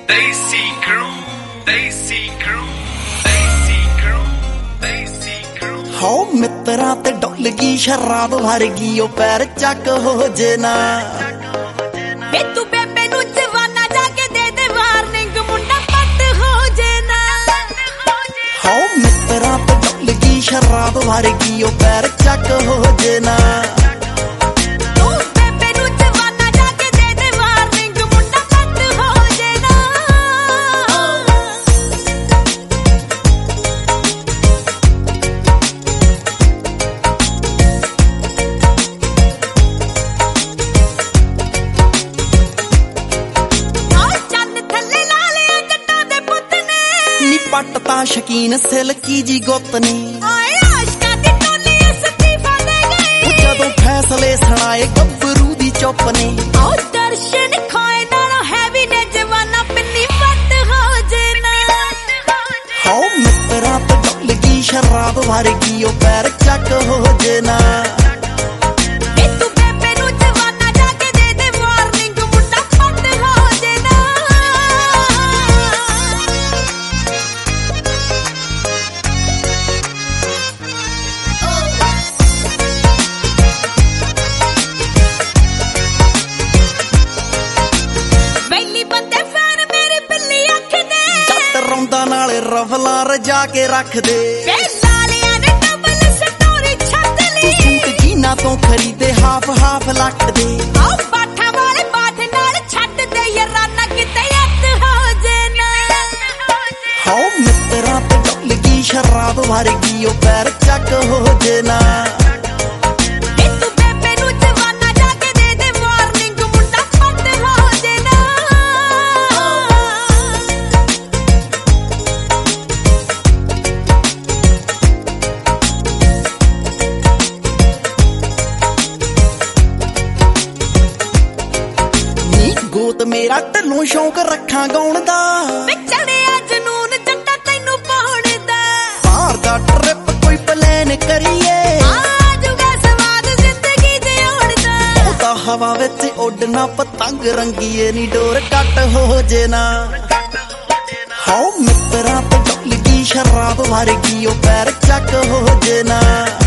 Desi Crew, Desi Crew, Desi Crew, Desi Crew। हो मित्रा ते डुल गई शराब भर गई ओ पैर चक हो जेना वे तू बेबे नू जवाना जाके दे दे वार्निंग मुंडा पट हो जेना। हो मित्रा ते डुल गई शराब भर गई ओ पैर चक हो जेना पट ता शकीन सिल्की जी गुत ने जदों फैसले सुनाए गब्बरू दी चुप ने दर्शन खाए नालों हैवी ने जवाना पिन्नी वट हो जेना। हो मित्रा ते डुल गई शराब भर गई ओ पैर चक हो जेना नाले रफला रजा के रख दे सूट जीना तो खरीदे हाफ हाफ लख दे हो मित्रा ते डुल गई शराब भर गई ओ पैर चक हो जेना गोत मेरा ढलों शौक रखा गाउण दा चढ़िया जनून जट्टा तैनू पाउण दा बाहर दा ट्रिप कोई प्लान करिए आजूगा स्वाद जिंदगी जिउण दा ओदा हवा विच उड़ना पतंग रंगीए नी डोर कट हो जेना हो मित्रा ते डुल गई शराब भर गई ओ पैर चक हो जेना।